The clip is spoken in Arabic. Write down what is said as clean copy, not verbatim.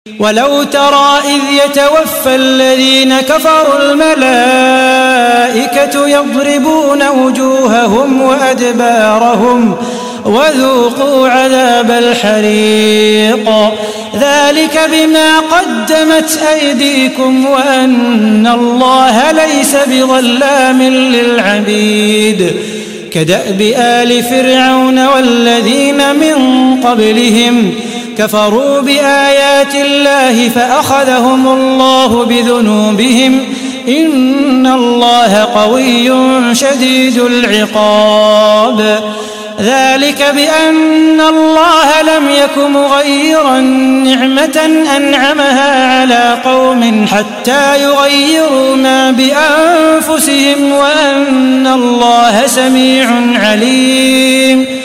ولو ترى إذ يتوفى الذين كفروا الملائكة يضربون وجوههم وأدبارهم وذوقوا عذاب الحريق ذلك بما قدمت أيديكم وأن الله ليس بظلام للعبيد كدأب آل فرعون والذين من قبلهم كفروا بآيات الله فأخذهم الله بذنوبهم إن الله قوي شديد العقاب ذلك بأن الله لم يك مغيرا نعمة أنعمها على قوم حتى يغيروا ما بأنفسهم وأن الله سميع عليم